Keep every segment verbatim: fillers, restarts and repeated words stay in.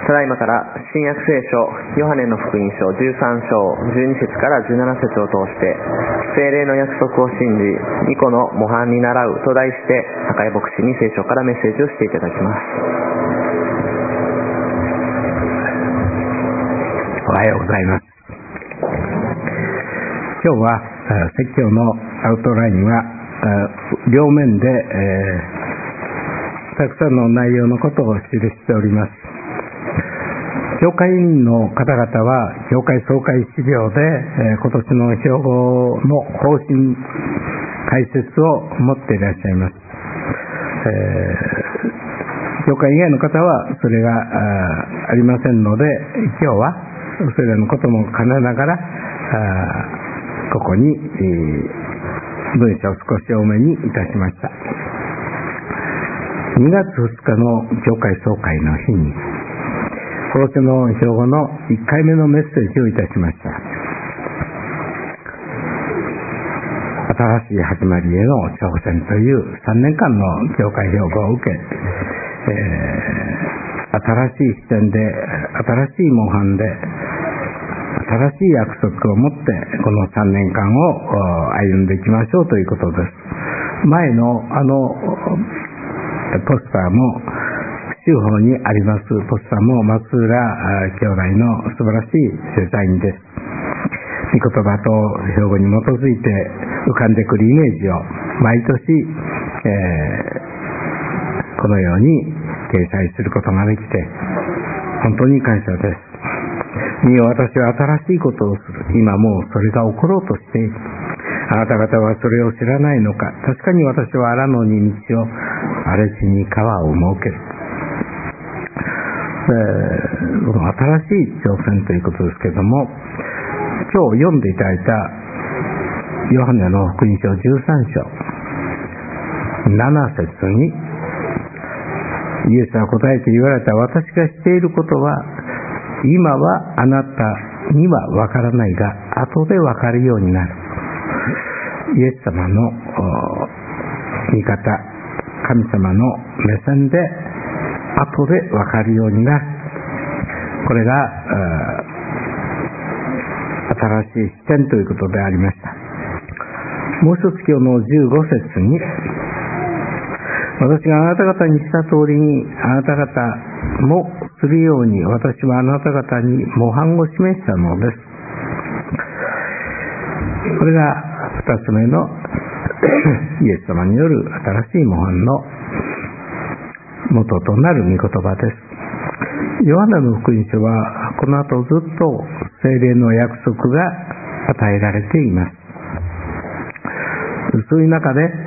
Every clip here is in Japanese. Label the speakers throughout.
Speaker 1: ただいまから新約聖書ヨハネの福音書じゅうさん章じゅうに節からじゅうなな節を通して聖霊の約束を信じ御子の模範に習うと題して高井牧師に聖書からメッセージをしていただきます。
Speaker 2: おはようございます。今日は説教のアウトラインは両面で、えー、たくさんの内容のことを記しております。教会員の方々は教会総会資料で、えー、今年の標語の方針解説を持っていらっしゃいます。えー、教会以外の方はそれが あ, ありませんので、今日はそれらのことも兼ねながらあここに、えー、文章を少し多めにいたしました。にがつふつかの教会総会の日に今年の標語のいっかいめのメッセージをいたしました。新しい始まりへの挑戦というさんねんかんの教会標語を受け、えー、新しい視点で新しい模範で新しい約束を持ってこのさんねんかんを歩んでいきましょうということです。前のあのポスターも中方にありますポスターも松浦兄弟の素晴らしいデザインです。御言葉と標語に基づいて浮かんでくるイメージを毎年、えー、このように掲載することができて本当に感謝です。見よ、私は新しいことをする。今もうそれが起ころうとしている。あなた方はそれを知らないのか。確かに私は荒野に道を、荒れ地に川を設ける。えー、この新しい挑戦ということですけれども、今日読んでいただいたヨハネの福音書じゅうさん章なな節にイエスは答えて言われた。私がしていることは今はあなたには分からないが後で分かるようになる。イエス様の見方、神様の目線で後で分かるようになる。これが新しい視点ということでありました。もう一つ今日のじゅうご節に私があなた方にした通りにあなた方もするように私はあなた方に模範を示したのです。これが二つ目のイエス様による新しい模範の元となる御言葉です。ヨハネの福音書はこの後ずっと聖霊の約束が与えられています。そういう中で、えー、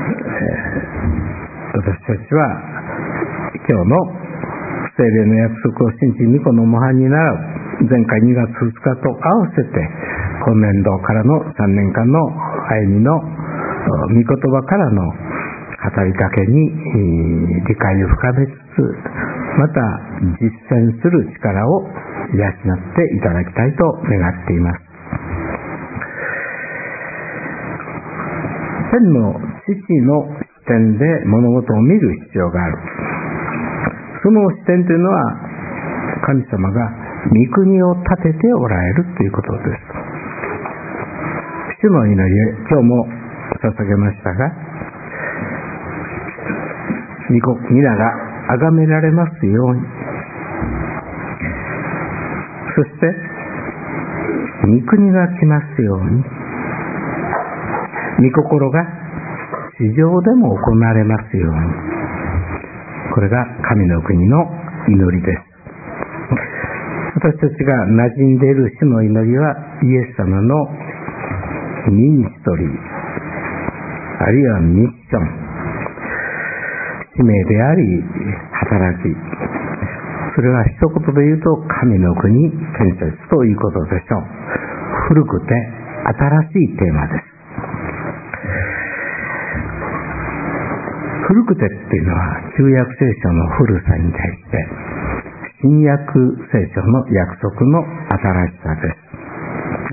Speaker 2: 私たちは今日の聖霊の約束を信じ御子の模範に習う前回にがつふつかと合わせて今年度からのさんねんかんの歩みの御言葉からの語りかけに理解を深めつつまた実践する力を養っていただきたいと願っています。天の父の視点で物事を見る必要がある。その視点というのは神様が御国を立てておられるということです。主の祈り今日も捧げましたが、皆が崇められますように、そして御国が来ますように、御心が地上でも行われますように。これが神の国の祈りです。私たちが馴染んでいる主の祈りはイエス様のミニストリー、あるいはミッション、使命であり働き、それは一言で言うと神の国建設ということでしょう。古くて新しいテーマです。古くてっていうのは旧約聖書の古さに対して新約聖書の約束の新しさです。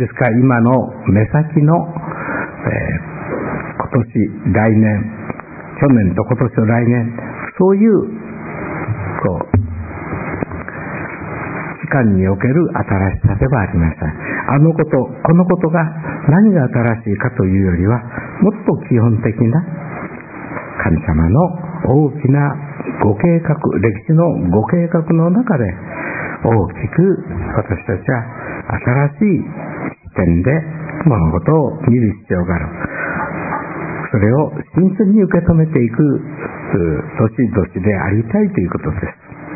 Speaker 2: ですから今の目先の、えー、今年来年去年と今年と来年そういうこう間における新しさではありません。あのこと、このことが何が新しいかというよりは、もっと基本的な神様の大きなご計画、歴史のご計画の中で大きく私たちは新しい視点で物事を見る必要がある。それを真剣に受け止めていく年々でありたいということです。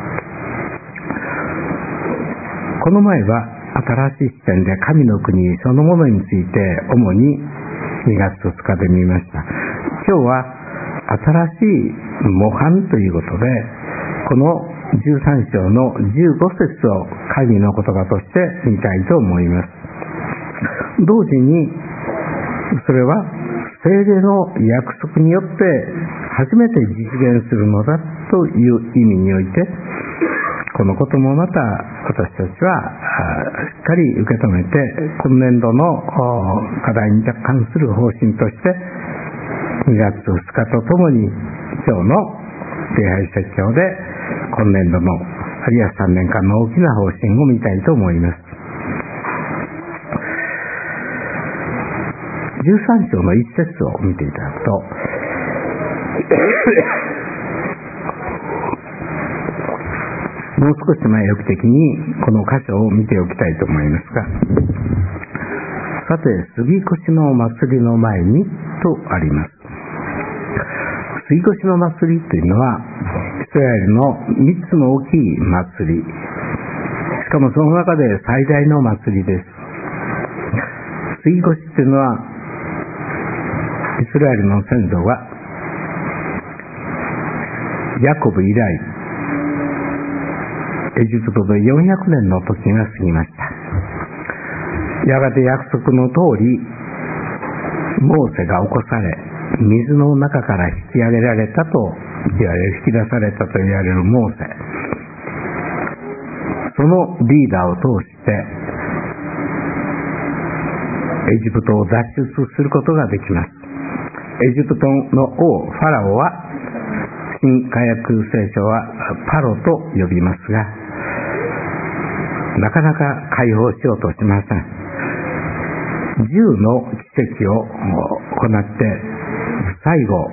Speaker 2: この前は新しい視点で神の国そのものについて主ににがつとおかで見ました。今日は新しい模範ということで、このじゅうさん章のじゅうご節を神の言葉として見たいと思います。同時にそれは聖霊の約束によって初めて実現するのだという意味において、このこともまた私たちはしっかり受け止めて、今年度の課題に関する方針としてにがつふつかとともに今日の礼拝説教で今年度のあるいはさんねんかんの大きな方針を見たいと思います。じゅうさん章の一節を見ていただくともう少し前置き的にこの箇所を見ておきたいと思いますが、さて杉越の祭りの前にとあります。杉越の祭りというのはイスラエルのみっつの大きい祭り、しかもその中で最大の祭りです。杉越というのはイスラエルの先祖がヤコブ以来エジプトでよんひゃくねんの時が過ぎました。やがて約束の通りモーセが起こされ、水の中から引き上げられたと言われる、引き出されたと言われるモーセ、そのリーダーを通してエジプトを脱出することができます。エジプトの王ファラオは新科学聖書はパロと呼びますが、なかなか解放しようとしません。じゅうの奇跡を行って最後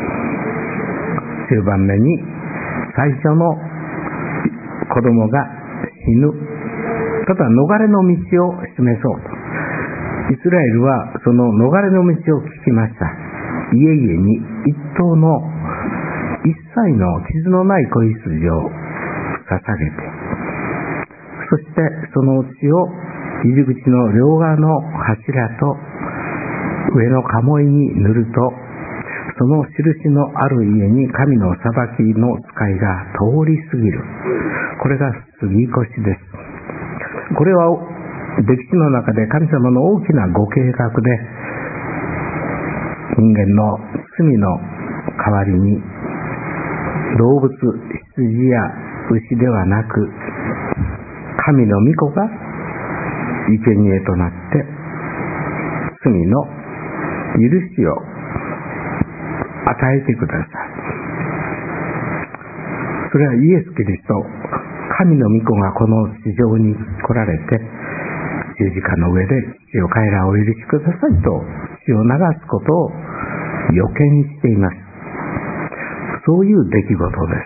Speaker 2: 中盤目に最初の子供が死ぬ。ただ逃れの道を示そうとイスラエルはその逃れの道を聞きました。家々に一頭の一切の傷のない子羊を捧げて、そしてその血を入り口の両側の柱と上の鴨居に塗ると、その印のある家に神の裁きの使いが通り過ぎる。これが杉越です。これは歴史の中で神様の大きなご計画で、人間の罪の代わりに動物、羊や牛ではなく神の御子が生贄となって罪の許しを与えてください。それはイエス・キリスト、神の御子がこの地上に来られて十字架の上で父よ彼らをお許しくださいと血を流すことを予見しています。そういう出来事です。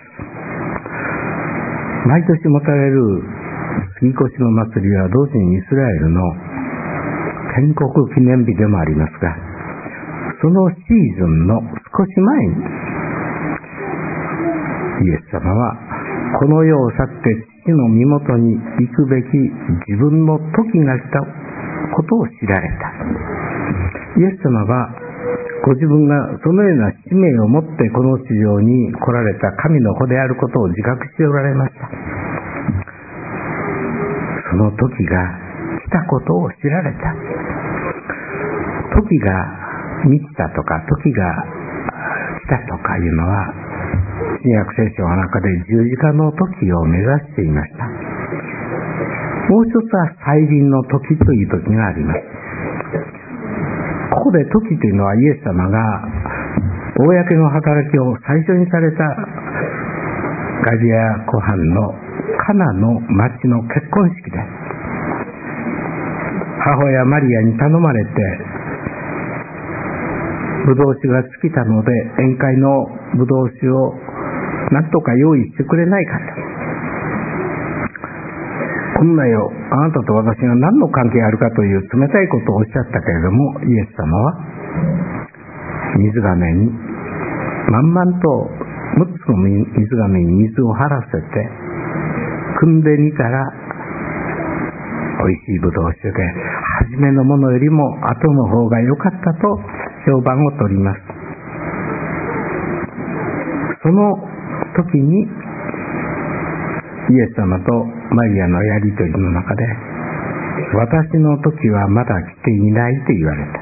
Speaker 2: 毎年持たれる杉越の祭りは同時にイスラエルの建国記念日でもありますが、そのシーズンの少し前にイエス様はこの世を去って父の身元に行くべき自分の時が来たことを知られた。イエス様はご自分がそのような使命を持ってこの地上に来られた神の子であることを自覚しておられました。その時が来たことを知られた。時が満ちたとか時が来たとかいうのは新約聖書の中で十字架の時を目指していました。もう一つは再臨の時という時があります。ここで時というのはイエス様が公の働きを最初にされたガリラヤ湖畔のカナの町の結婚式で、母親マリアに頼まれて、ブドウ酒が尽きたので宴会のブドウ酒を何とか用意してくれないかと。女よ、あなたと私が何の関係あるかという冷たいことをおっしゃったけれども、イエス様は水がめに満々とむっつの水がめに水を張らせて汲んでみたら、おいしいブドウ酒で初めのものよりも後の方が良かったと評判を取ります。その時にイエス様とマリアのやりとりの中で、私の時はまだ来ていないと言われた。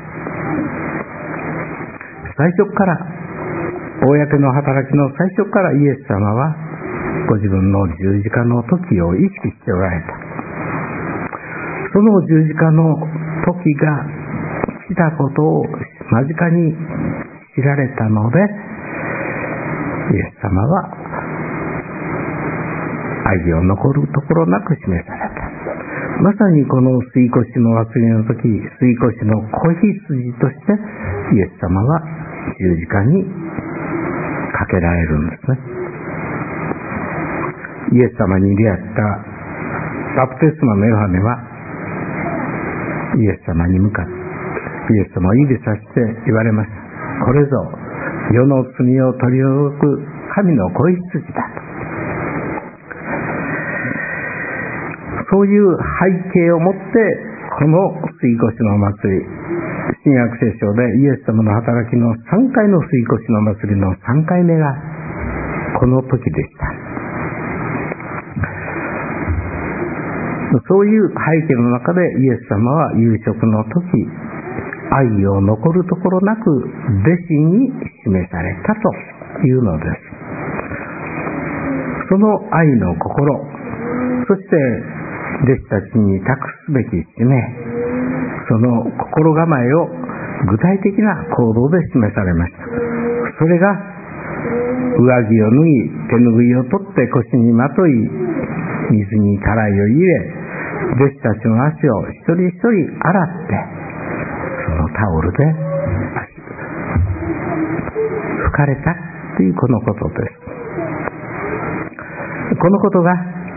Speaker 2: 最初から公の働きの最初からイエス様はご自分の十字架の時を意識しておられた。その十字架の時が来たことを間近に知られたので、イエス様は愛を残るところなく示された。まさにこの吸い越しの祭りの時、吸い越しの子羊としてイエス様は十字架にかけられるんですね。イエス様に出会ったバプテスマのヨハネはイエス様に向かってイエス様を指さして言われました。これぞ世の罪を取り除く神の子羊だ。そういう背景をもってこの吸い越しの祭り、新約聖書でイエス様の働きのさんかいの吸い越しの祭りのさんかいめがこの時でした。そういう背景の中でイエス様は夕食の時、愛を残るところなく弟子に示されたというのです。その愛の心、そして弟子たちに託すべき使命、その心構えを具体的な行動で示されました。それが上着を脱ぎ、手ぬぐいを取って腰にまとい、水にたらいを入れ、弟子たちの足を一人一人洗って、そのタオルで拭かれたというこのことです。このことが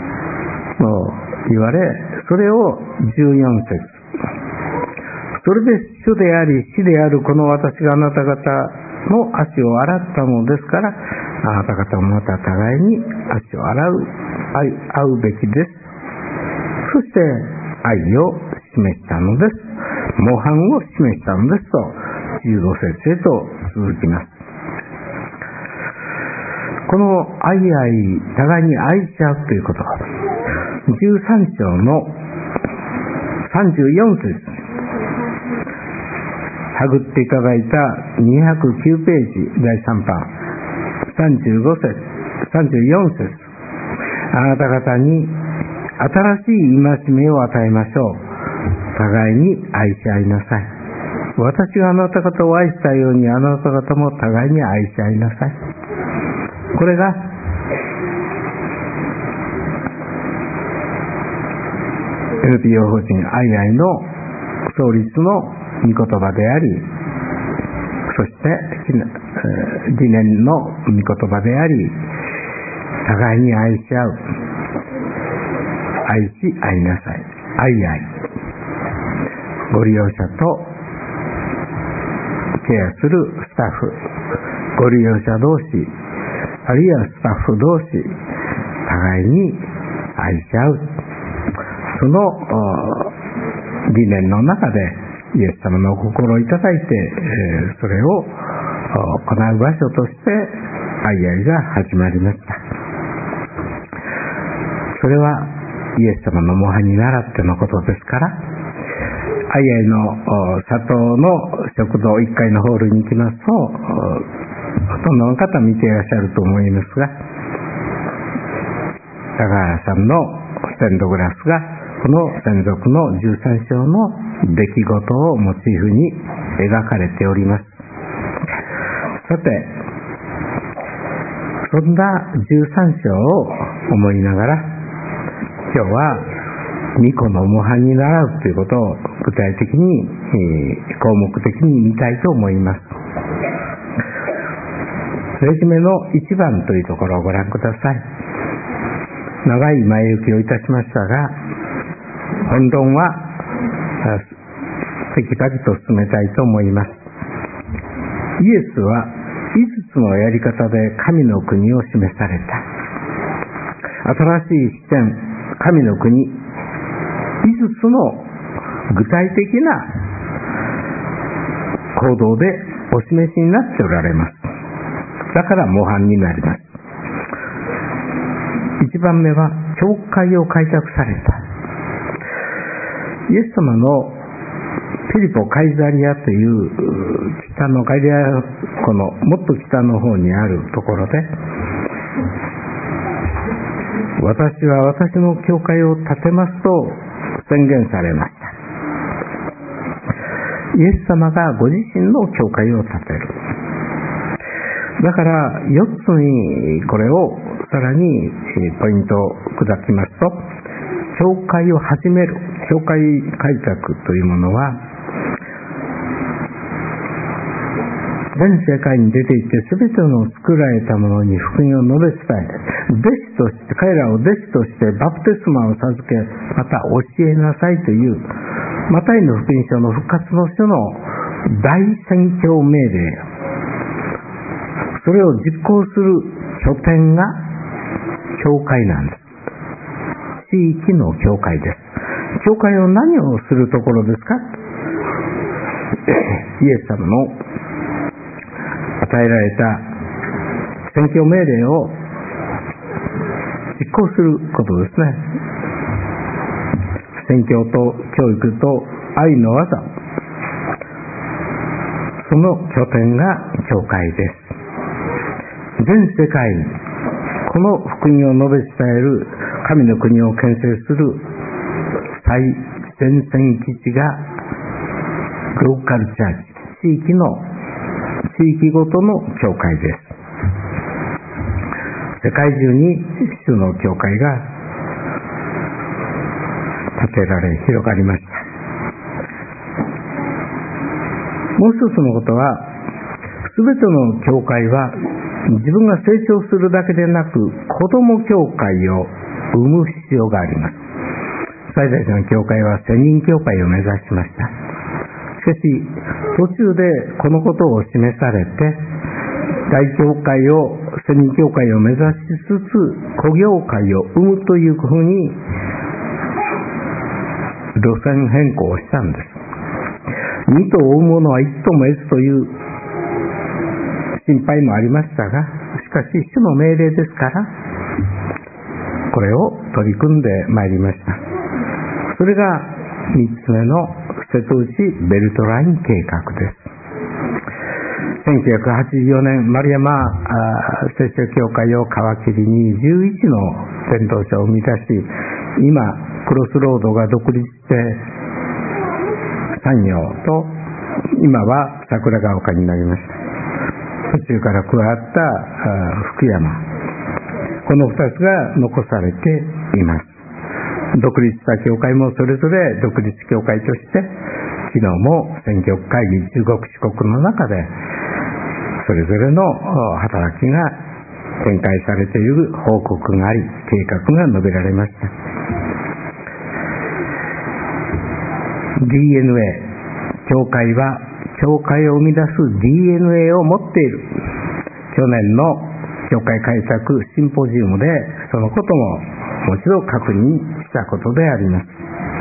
Speaker 2: 言われ、それをじゅうよん節、それで主であり死であるこの私があなた方の足を洗ったのですから、あなた方もまた互いに足を洗う、会うべきです。そして愛を示したのです。模範を示したのですとじゅうご節へと続きます。この愛愛、互いに愛し合うということはじゅうさん章のさんじゅうよん節、はぐっていただいたにひゃくきゅうページだいさん版さんじゅうご節さんじゅうよん節、あなた方に新しい戒めを与えましょう。互いに愛し合いなさい。私があなた方を愛したようにあなた方も互いに愛し合いなさい。これがエヌピーオー 法人愛愛の創立の御言葉であり、そして理念の御言葉であり、互いに愛し合う、愛し合いなさい、愛愛、ご利用者とケアするスタッフ、ご利用者同士、あるいはスタッフ同士、互いに愛し合う、その理念の中でイエス様のお心をいただいて、それを行う場所として愛愛が始まりました。それはイエス様の模範に倣ってのことですから、愛愛の里の食堂いっかいのホールに行きますと、ほとんどの方見ていらっしゃると思いますが、高原さんのステンドグラスがこの専属のじゅうさん章の出来事をモチーフに描かれております。さて、そんなじゅうさん章を思いながら今日は巫女の模範に習うということを具体的に、えー、項目的に見たいと思います。レジュメのいちばんというところをご覧ください。長い前置きをいたしましたが、本論はテキパキと進めたいと思います。イエスはいつつのやり方で神の国を示された。新しい視点、神の国、いつつの具体的な行動でお示しになっておられます。だから模範になります。いちばんめは教会を開拓された。イエス様のフィリポ・カイザリアという北のガリラ湖のもっと北の方にあるところで、私は私の教会を建てますと宣言されました。イエス様がご自身の教会を建てる。だからよっつにこれをさらにポイントを砕きますと、教会を始める、教会開拓というものは、全世界に出て行って全ての作られたものに福音を述べ伝え、弟子として、彼らを弟子としてバプテスマを授け、また教えなさいという、マタイの福音書の復活の書の大宣教命令、それを実行する拠点が教会なんです。地域の教会です。教会を何をするところですか？イエス様の与えられた宣教命令を実行することですね。宣教と教育と愛の技、その拠点が教会です。全世界にこの福音を述べ伝える神の国を建設する最前線基地がローカルチャーチ、地域の地域ごとの教会です。世界中に主の教会が建てられ広がりました。もう一つのことは、すべての教会は自分が成長するだけでなく、子供教会を生む必要があります。最大の教会は千人教会を目指しました。しかし途中でこのことを示されて、大教会を千人教会を目指しつつ子教会を生むというふうに路線変更をしたんです。二頭を追う者は一頭も得ずという心配もありましたが、しかし主の命令ですからこれを取り組んでまいりました。それが三つ目の瀬戸内ベルトライン計画です。せんきゅうひゃくはちじゅうよねん、丸山聖書教会を皮切りにじゅういちの伝道者を生み出し、今クロスロードが独立して産業と、今は桜ヶ丘になりました。途中から加わった福山、このふたつが残されています。独立した教会もそれぞれ独立教会として、昨日も選挙会議中国四国の中でそれぞれの働きが展開されている報告があり、計画が述べられました。 ディーエヌエー、 教会は教会を生み出す ディーエヌエー を持っている。去年の教会開拓シンポジウムでそのことももう一度確認したことであります。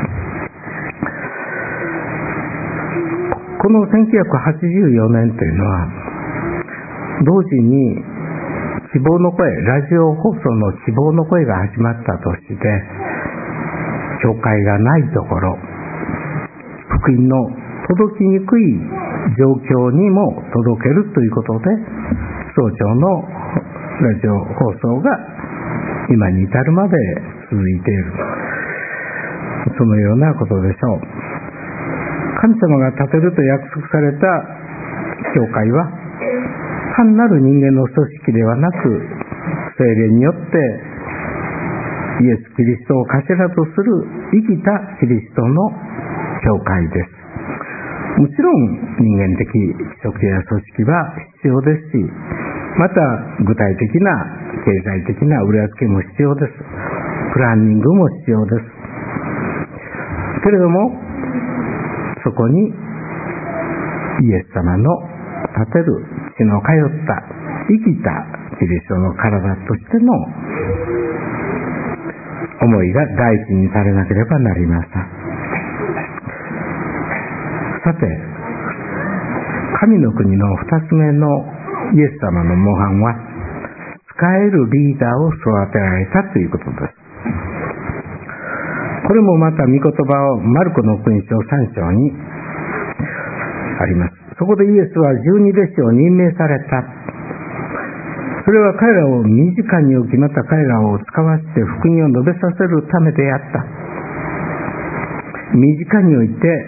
Speaker 2: このせんきゅうひゃくはちじゅうよねんというのは、同時に希望の声、ラジオ放送の希望の声が始まった年で、教会がないところ、福音の届きにくい状況にも届けるということで、早朝のラジオ放送が今に至るまで続いている、そのようなことでしょう。神様が建てると約束された教会は単なる人間の組織ではなく、聖霊によってイエス・キリストを頭とする生きたキリストの教会です。もちろん人間的規則や組織は必要ですし、また具体的な経済的な裏付けも必要です。プランニングも必要です。けれどもそこにイエス様の立てる血の通った生きたキリストの体としての思いが第一にされなければなりません。さて、神の国の二つ目のイエス様の模範は、使えるリーダーを育てられたということです。これもまた御言葉をマルコの福音書さん章にあります。そこでイエスは十二弟子を任命された。それは彼らを身近に置き、また彼らを使わせて福音を述べさせるためであった。身近に置いて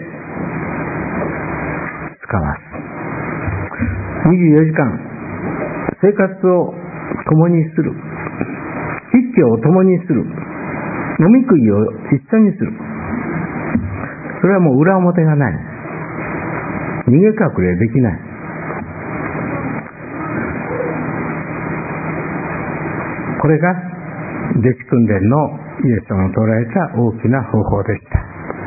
Speaker 2: 使わす。にじゅうよじかん生活を共にする。筆記を共にする。飲み食いを一緒にする。それはもう裏表がない。逃げ隠れできない。これが弟子訓練のイエス様の捉えた大きな方法でした。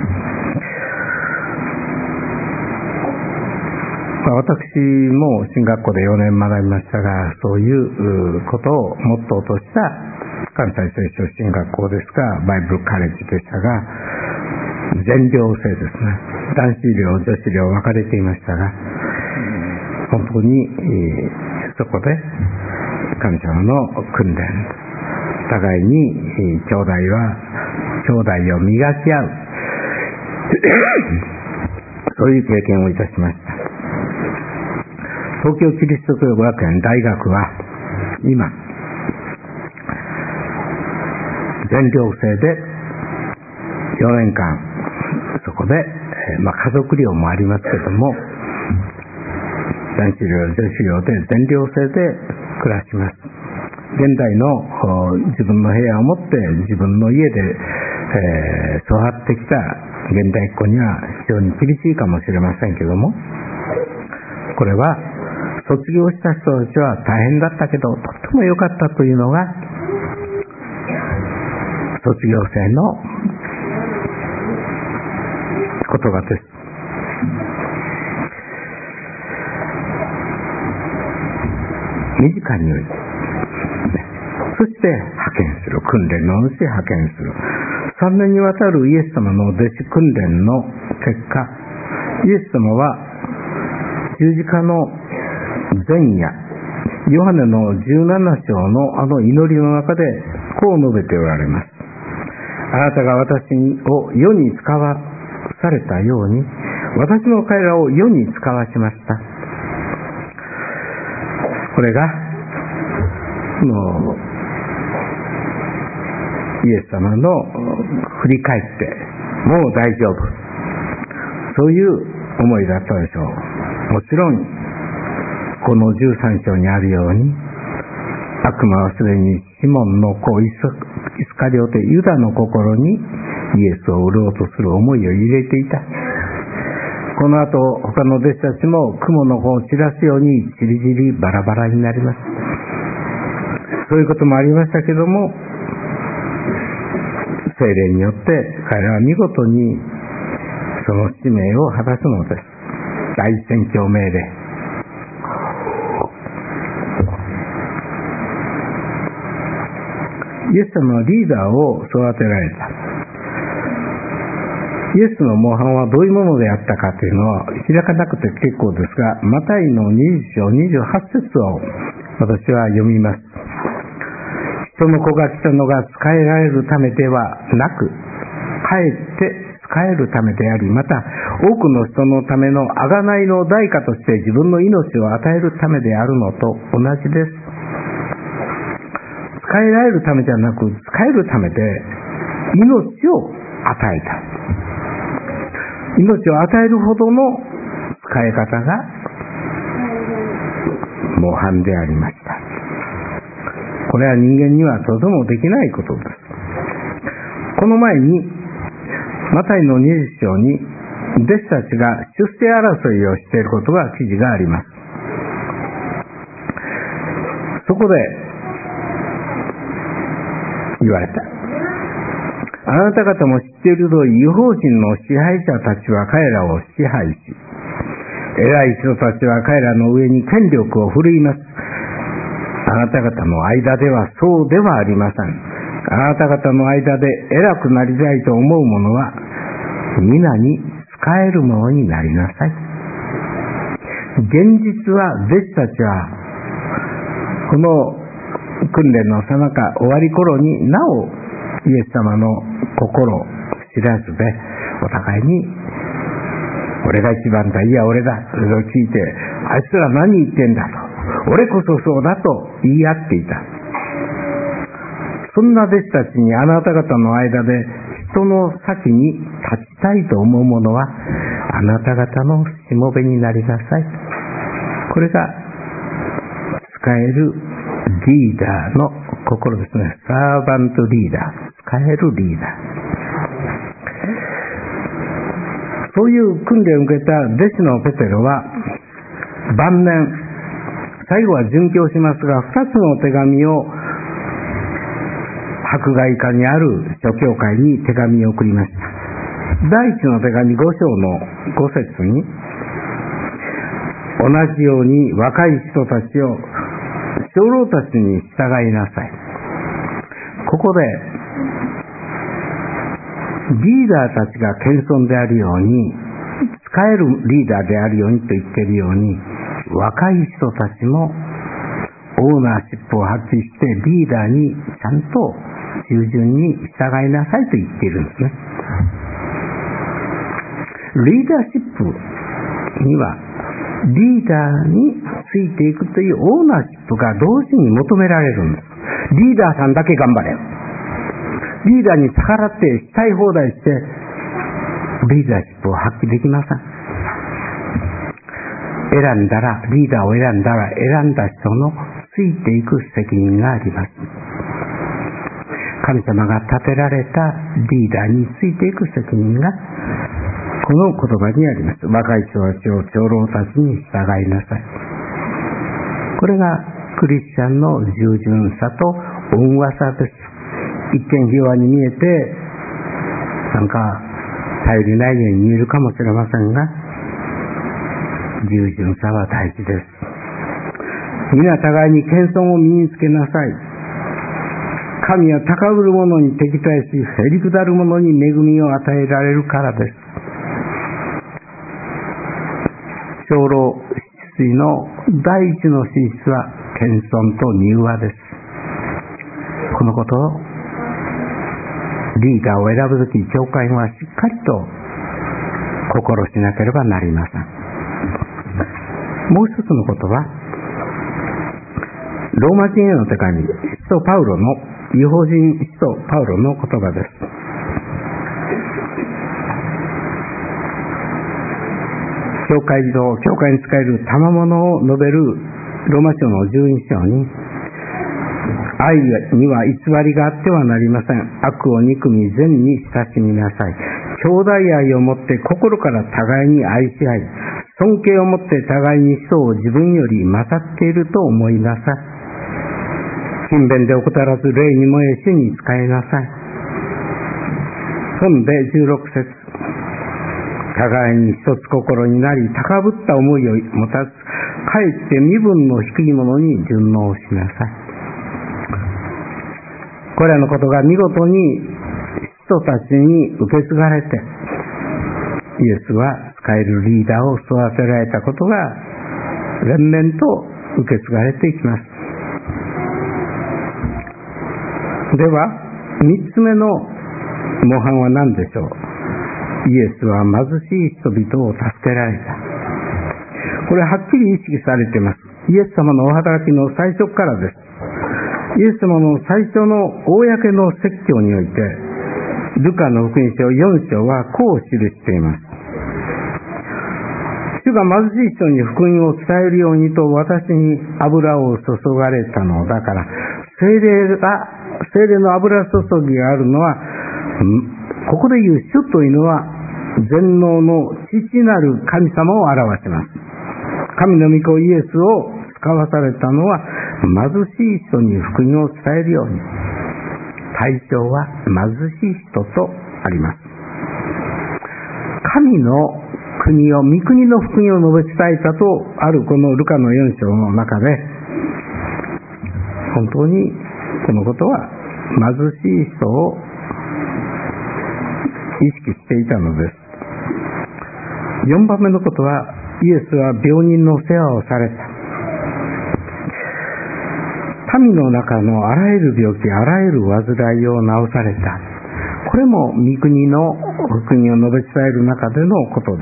Speaker 2: 私も進学校でよねん学びましたが、そういうことをモットーとした関西聖書進学校ですが、バイブルカレッジでしたが、全寮制ですね。男子寮、女子寮分かれていましたが、本当にそこで神様の訓練、互いに兄弟は兄弟を磨き合うそういう経験をいたしました。東京キリスト教学園大学は今全寮制でよねんかんそこで、まあ、家族寮もありますけども、男子寮女子寮で全寮制で暮らします。現代の自分の部屋を持って自分の家で、えー、育ってきた現代っ子には非常に厳しいかもしれませんけども、これは卒業した人たちは大変だったけどとっても良かったというのが卒業生の言葉です。身近において、そして派遣する、訓練の主派遣する。さんねんにわたるイエス様の弟子訓練の結果、イエス様は十字架の前夜、ヨハネのじゅうなな章のあの祈りの中でこう述べておられます。あなたが私を世に使わされたように、私も彼らを世に使わしました。これがもうイエス様の振り返ってもう大丈夫、そういう思いだったでしょう。もちろんこのじゅうさん章にあるように、悪魔はすでにシモンの子イスカリオテユダの心にイエスを売ろうとする思いを入れていた。この後他の弟子たちも雲の方を散らすようにちりぢりバラバラになります。そういうこともありましたけども、聖霊によって彼らは見事にその使命を果たすのです。大宣教命令。イエス様はリーダーを育てられた。イエスの模範はどういうものであったかというのは開かなくて結構ですが、マタイのにじゅう章にじゅうはち節を私は読みます。人の子が来たのが仕えられるためではなく、かえって仕えるためであり、また多くの人のための贖いの代価として自分の命を与えるためであるのと同じです。仕えられるためじゃなく、仕えるためで命を与えた。命を与えるほどの使い方が模範でありました。これは人間にはとてもできないことです。 この前にマタイのにじゅっ章に弟子たちが出世争いをしていることが記事があります。そこで言われた。あなた方も知っている通り、異邦人の支配者たちは彼らを支配し、偉い人たちは彼らの上に権力を振るいます。あなた方の間ではそうではありません。あなた方の間で偉くなりたいと思う者は、皆に仕える者になりなさい。現実は弟子たちは、この訓練のさなか終わり頃になおイエス様の心知らずでお互いに俺が一番だ、いや俺だ、それを聞いてあいつら何言ってんだと、俺こそそうだと言い合っていた。そんな弟子たちに、あなた方の間で人の先に立ちたいと思う者はあなた方のしもべになりなさい。これが使えるリーダーの心ですね。サーバントリーダー、使えるリーダー。そういう訓練を受けた弟子のペテロは晩年、最後は殉教しますが、二つの手紙を迫害下にある諸教会に手紙を送りました。第一の手紙ご章のご節に、同じように若い人たちを長老たちに従いなさい。ここでリーダーたちが謙遜であるように、使えるリーダーであるようにと言っているように、若い人たちもオーナーシップを発揮してリーダーにちゃんと従順に従いなさいと言っているんですね。リーダーシップにはリーダーについていくというオーナーシップが同時に求められるんです。リーダーさんだけ頑張れ。リーダーに逆らってしたい放題してリーダーシップを発揮できません。選んだら、リーダーを選んだら選んだ人のついていく責任があります。神様が立てられたリーダーについていく責任がこの言葉にあります。若い人たちを長老たちに従いなさい。これがクリスチャンの従順さと温和さです。一見ひ弱に見えてなんか頼りないように見えるかもしれませんが、従順さは大事です。皆互いに謙遜を身につけなさい。神は高ぶる者に敵対し、へりくだる者に恵みを与えられるからです。長老失意の第一の資質は謙遜と柔和です。このことをリーダーを選ぶとき、教会はしっかりと心しなければなりません。もう一つのことは、ローマ人への手紙、使徒パウロの、異邦人使徒パウロの言葉です。教会と教会に使える賜物を述べるローマ書のじゅうに章に、愛には偽りがあってはなりません。悪を憎み善に親しみなさい。兄弟愛をもって心から互いに愛し合い、尊敬をもって互いに人を自分より勝っていると思いなさい。勤勉で怠らず礼に燃え主に仕えなさい。そんでじゅうろく節、互いに一つ心になり、高ぶった思いを持たず、かえって身分の低いものに順応しなさい。これらのことが見事に人たちに受け継がれて、イエスは使えるリーダーを育てられたことが連綿と受け継がれていきます。では三つ目の模範は何でしょう。イエスは貧しい人々を助けられた。これははっきり意識されています。イエス様のお働きの最初からです。イエス様の最初の公の説教において、ルカの福音書よん章はこう記しています。主が貧しい人に福音を伝えるようにと私に油を注がれたのだから、聖霊が聖霊の油注ぎがあるのはここで言う主というのは全能の父なる神様を表します。神の御子イエスを使わされたのは貧しい人に福音を伝えるように。対象は貧しい人とあります。神の国を、御国の福音を述べ伝えたとあるこのルカのよん章の中で、本当にこのことは貧しい人を意識していたのです。よんばんめのことは、イエスは病人の世話をされた。民の中のあらゆる病気、あらゆる患いを治された。これも御国の福音を述べ伝える中でのことです。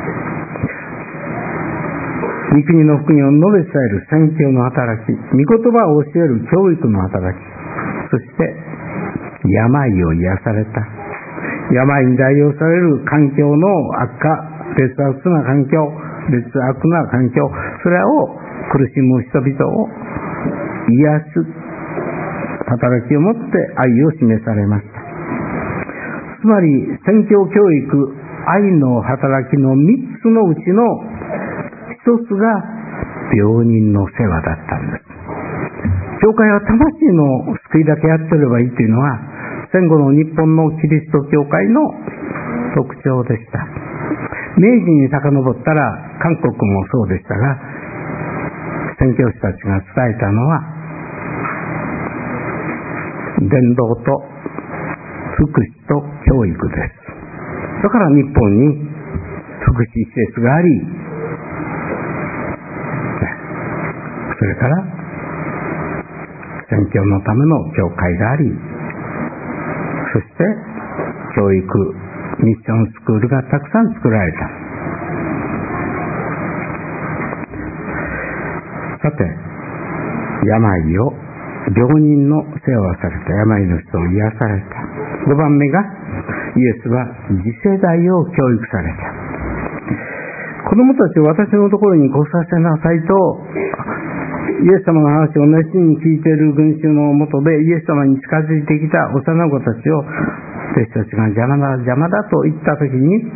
Speaker 2: 御国の福音を述べ伝える宣教の働き、御言葉を教える教育の働き、そして病を癒された。病に代表される環境の悪化、劣悪な環境、劣悪な環境、それを苦しむ人々を癒す働きをもって愛を示されました。つまり宣教教育、愛の働きのみっつのうちのひとつが病人の世話だったんです。教会は魂の救いだけやってればいいというのは戦後の日本のキリスト教会の特徴でした。明治に遡ったら韓国もそうでしたが、宣教師たちが伝えたのは伝道と福祉と教育です。だから日本に福祉施設があり、それから宣教のための教会があり、そして教育、ミッションスクールがたくさん作られた。さて、病を、病人の世話をされた、病の人を癒された。ごばんめが、イエスは次世代を教育された。子供たちを私のところに来させなさいと、イエス様の話を熱心に聞いている群衆のもとで、イエス様に近づいてきた幼子たちを、弟子たちが邪魔だ邪魔だと言ったときに、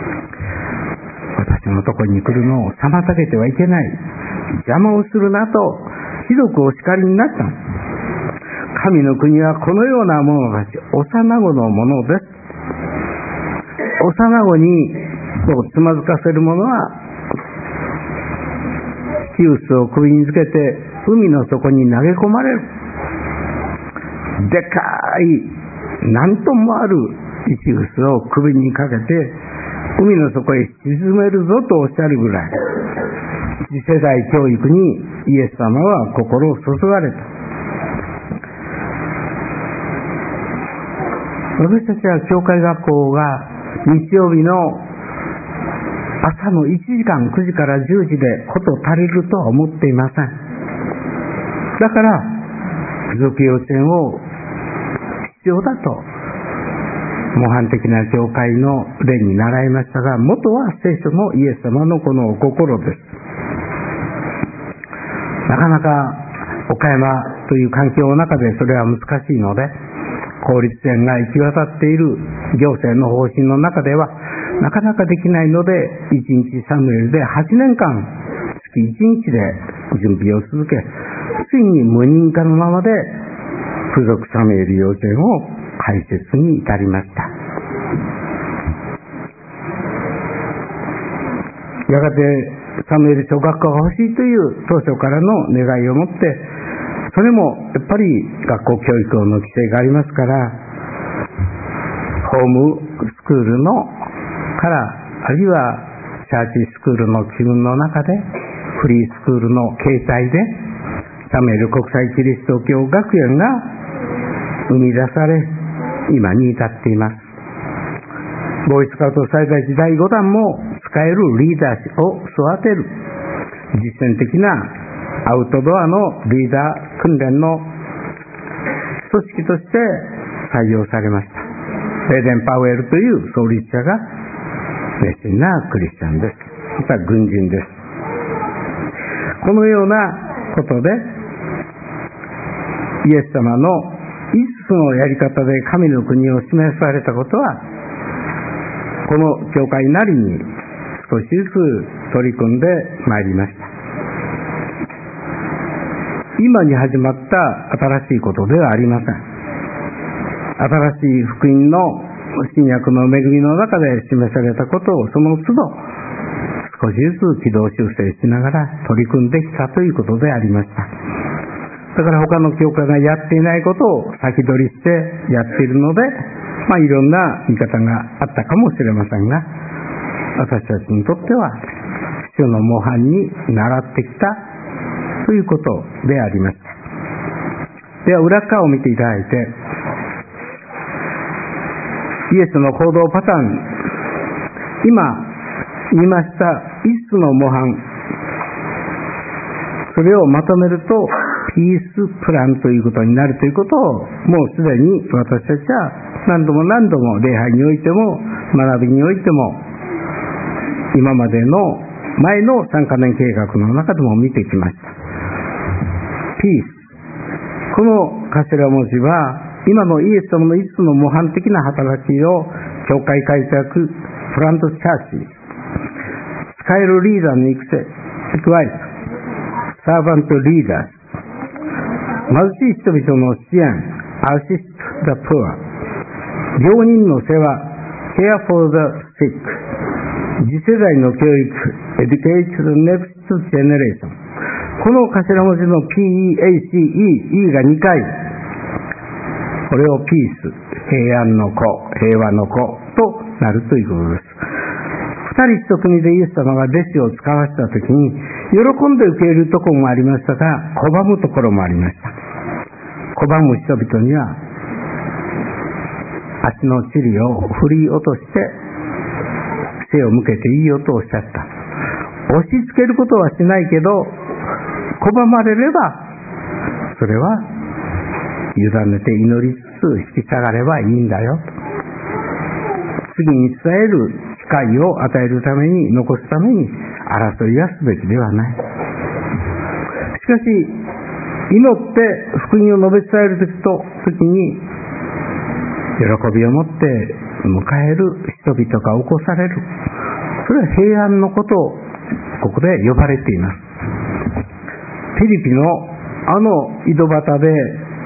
Speaker 2: 私のところに来るのを妨げてはいけない、邪魔をするなとひどくお叱りになった。神の国はこのような者たち、幼子のものです。幼子につまずかせる者はヒウスを首につけて海の底に投げ込まれる。でかい何トンもある石臼を首にかけて海の底へ沈めるぞとおっしゃるぐらい、次世代教育にイエス様は心を注がれた。私たちは教会学校が日曜日の朝のいちじかん、くじからじゅうじでこと足りるとは思っていません。だから付属幼稚園を必要だと模範的な教会の例に習いましたが、元は聖書のイエス様のこのお心です。なかなか岡山という環境の中でそれは難しいので、公立園が行き渡っている行政の方針の中ではなかなかできないので、いちにちサムエルではちねんかん月いちにちで準備を続け、ついに無認可のままで付属サムエル幼稚園を開設に至りました。やがてサムエル小学校が欲しいという当初からの願いを持って、それもやっぱり学校教育の規制がありますから、ホームスクールのから、あるいはチャーチスクールの気分の中で、フリースクールの形態でサムエル国際キリスト教学園が生み出され、今に至っています。ボーイスカウト最大時だいごだんも使えるリーダーを育てる実践的なアウトドアのリーダー訓練の組織として採用されました。レーデン・パウエルという創立者が熱心なクリスチャンです。また軍人です。このようなことでイエス様のいつつのやり方で神の国を示されたことは、この教会なりに少しずつ取り組んでまいりました。今に始まった新しいことではありません。新しい福音の新約の恵みの中で示されたことをその都度少しずつ軌道修正しながら取り組んできたということでありました。だから他の教会がやっていないことを先取りしてやっているので、まあいろんな見方があったかもしれませんが、私たちにとっては主の模範に倣ってきたということでありました。では裏側を見ていただいて、イエスの行動パターン、今言いましたいつつの模範、それをまとめるとピースプランということになるということを、もうすでに私たちは何度も何度も礼拝においても学びにおいても今までの前のさんかねん計画の中でも見てきました。ピース、この頭文字は今のイエス様のいつつの模範的な働きを教会開拓、プラントチャーチ、使えるリーダーの育成、エクワイス、サーバントリーダー、貧しい人々の支援、アシスト・ザ・プア、病人の世話、ケア・フォー・ザ・シック、次世代の教育、エデュケイト・ザ・ネクスト・ジェネレーション、この頭文字の ピーイーエーシーイー、E がにかい、これをピース、平安の子、平和の子となるということです。二人一組でイエス様が弟子を使わせたときに、喜んで受け入れるところもありましたが、拒むところもありました。拒む人々には、足の塵を振り落として、背を向けていいよとおっしゃった。押し付けることはしないけど、拒まれれば、それは、委ねて祈りつつ引き下がればいいんだよ。次に伝える機会を与えるために、残すために争いはすべきではない。しかし、祈って福音を述べ伝えるときに、喜びを持って迎える人々が起こされる。それは平安のことをここで呼ばれています。フィリピのあの井戸端で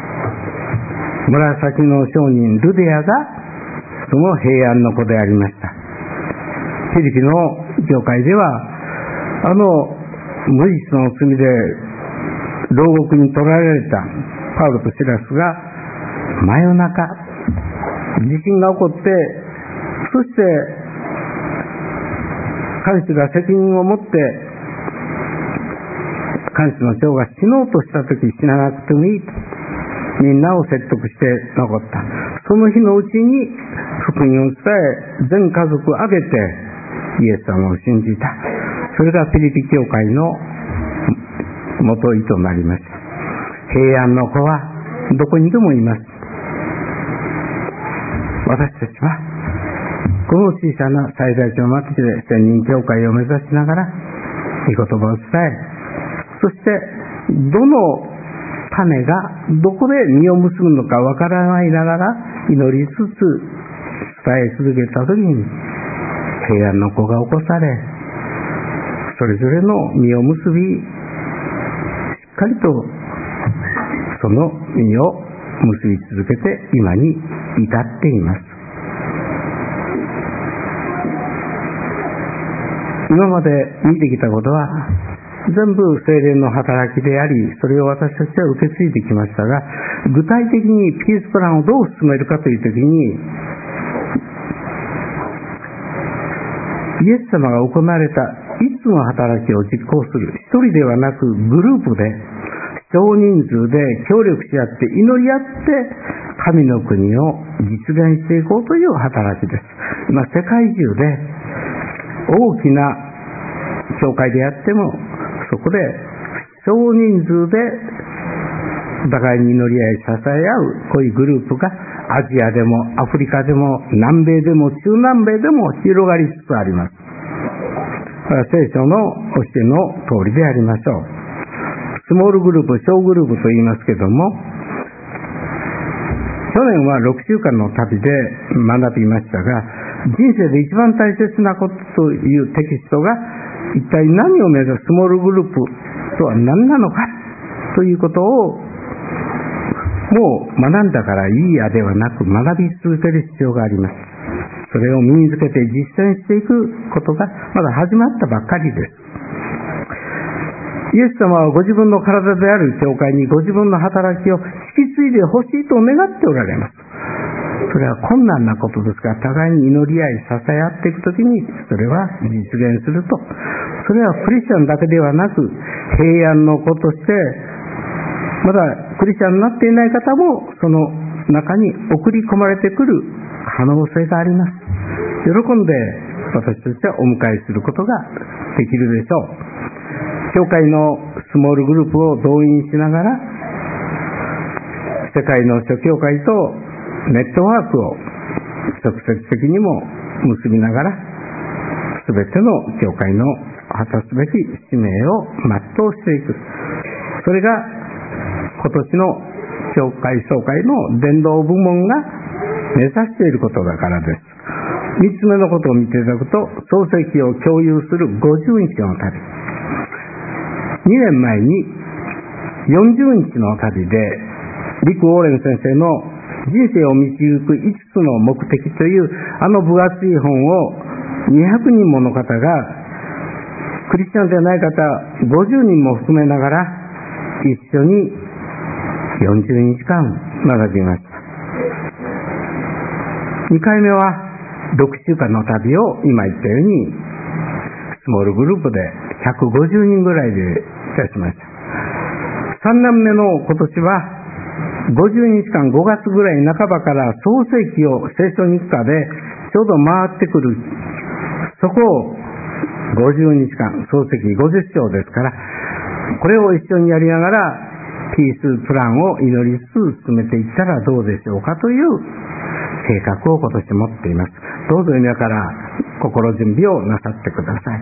Speaker 2: 紫の商人ルデアがその平安の子でありました。フィリピの教会ではあの無実の罪で牢獄に捕らえられたパウロとシラスが真夜中地震が起こって、そして看守が責任を持って看守の長が死のうとしたとき、死ななくてもいいとみんなを説得して残った。その日のうちに福音を伝え、全家族を挙げてイエス様を信じた。それがフィリピ教会の元意となりました。平安の子はどこにでもいます。私たちはこの小さな最大町町で千人教会を目指しながら御言葉を伝え、そしてどの種がどこで実を結ぶのかわからないながら祈りつつ伝え続けたときに平安の子が起こされ、それぞれの実を結び、しっかりとその実を結び続けて今に至っています。今まで見てきたことは全部聖霊の働きであり、それを私たちは受け継いできましたが、具体的にピースプランをどう進めるかというときに、イエス様が行われたいつの働きを実行する、一人ではなくグループで少人数で協力し合って祈り合って神の国を実現していこうという働きです。今世界中で大きな教会であっても、そこで少人数でお互いに祈り合い支え合うこういうグループがアジアでもアフリカでも南米でも中南米でも広がりつつあります。聖書の教えの通りでありましょう。スモールグループ、小グループと言いますけども、 去年はろくしゅうかんの旅で学びましたが、人生で一番大切なことというテキストが一体何を目指すスモールグループとは何なのかということを、もう学んだからいいやではなく学び続ける必要があります。それを身につけて実践していくことがまだ始まったばっかりです。イエス様はご自分の体である教会にご自分の働きを引き継いでほしいと願っておられます。それは困難なことですが、互いに祈り合い支え合っていくときにそれは実現すると、それはクリスチャンだけではなく平安の子として、まだクリスチャンになっていない方もその中に送り込まれてくる可能性があります。喜んで私たちはお迎えすることができるでしょう。教会のスモールグループを動員しながら、世界の諸教会とネットワークを直接的にも結びながら、すべての教会の果たすべき使命を全うしていく。それが今年の教会総会の伝道部門が目指していることだからです。三つ目のことを見ていただくと、創世記を共有するごじゅうにちの旅。にねんまえによんじゅうにちの旅で、リク・ウォーレン先生の人生を導くいつつの目的というあの分厚い本をにひゃくにんもの方が、クリスチャンでない方ごじゅうにんも含めながら一緒によんじゅうにちかん学びました。にかいめはろくしゅうかんの旅を今言ったようにスモールグループでひゃくごじゅうにんぐらいでいたしました。さんねんめの今年はごじゅうにちかん、ごがつぐらい半ばから創世記を聖書日課でちょうど回ってくる、そこをごじゅうにちかん、創世記ごじゅっしょうですから、これを一緒にやりながらピースプランを祈りつつ進めていったらどうでしょうかという計画を今年持っています。どうぞ今から心準備をなさってください。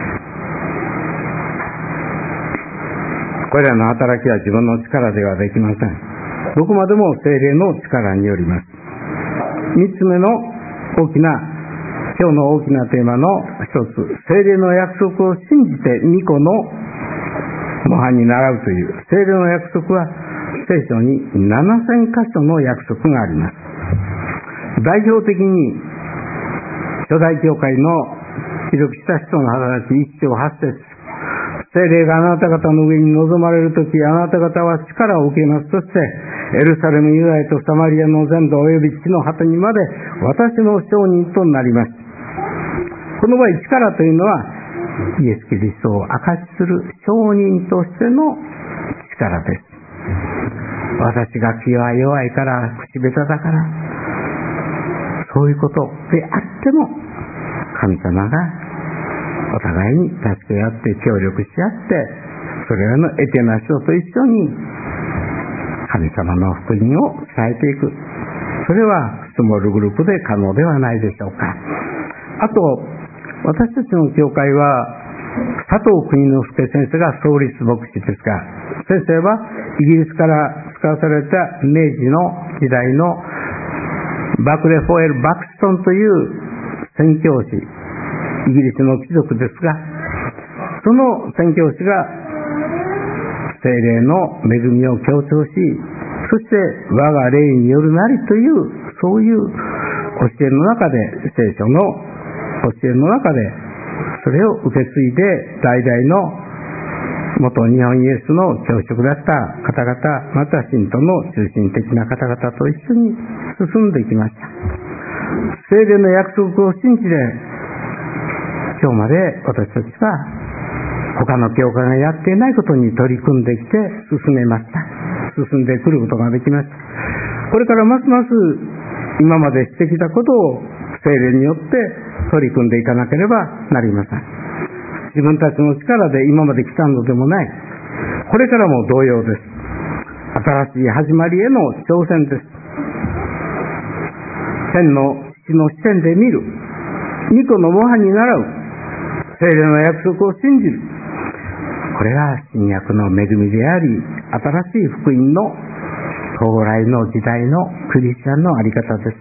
Speaker 2: これらの働きは自分の力ではできません。どこまでも聖霊の力によります。三つ目の大きな、今日の大きなテーマの一つ、聖霊の約束を信じて御子の模範に習うという、聖霊の約束は聖書にななせんかしょの約束があります。代表的に初代教会の記録した使徒の働き一章八節、聖霊があなた方の上に臨まれるとき、あなた方は力を受けます。そしてエルサレム、ユダヤとサマリアの全土および地の果てにまで私の証人となります。この場合、力というのはイエス・キリストを証しする証人としての力です。私が気は弱いから、口下手だから、そういうことであっても、神様がお互いに助け合って協力し合って、それらの得てな人と一緒に神様の福音を伝えていく。それはスモールグループで可能ではないでしょうか。あと、私たちの教会は佐藤邦之助先生が創立牧師ですが、先生はイギリスから使わされた明治の時代のバクレフォエル・バクストンという宣教師、イギリスの貴族ですが、その宣教師が聖霊の恵みを強調し、そして我が霊によるなりという、そういう教えの中で、聖書の教えの中でそれを受け継いで、代々の元日本イエスの教職だった方々、また信徒の中心的な方々と一緒に進んでいきました。聖霊の約束を信じて、今日まで私たちは他の教会がやっていないことに取り組んできて進めました。進んでくることができました。これからますます今までしてきたことを聖霊によって取り組んでいかなければなりません。自分たちの力で今まで来たのでもない。これからも同様です。新しい始まりへの挑戦です。天の父の視点で見る、御子の模範に習う、聖霊の約束を信じる。これが新約の恵みであり、新しい福音の到来の時代のクリスチャンのあり方です。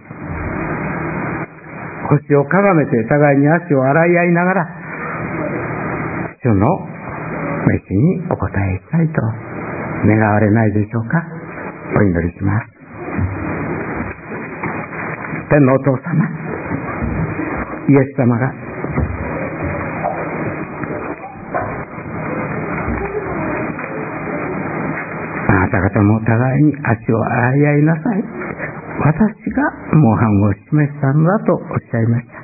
Speaker 2: 腰をかがめて互いに足を洗い合いながら、主の召しにお答えしたいと願われないでしょうか。お祈りします。天のお父様、イエス様があなた方も互いに足を洗い合いなさい。私が模範を示したのだとおっしゃいました。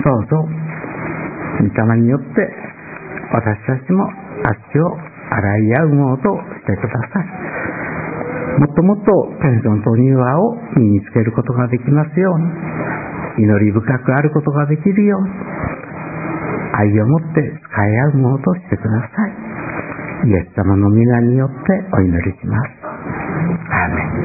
Speaker 2: どうぞ御霊によって私たちも足を洗い合うものとしてください。もっともっと謙遜と柔和を身につけることができますように、祈り深くあることができるように、愛をもって使い合うものとしてください。イエス様の皆によってお祈りします。アーメン。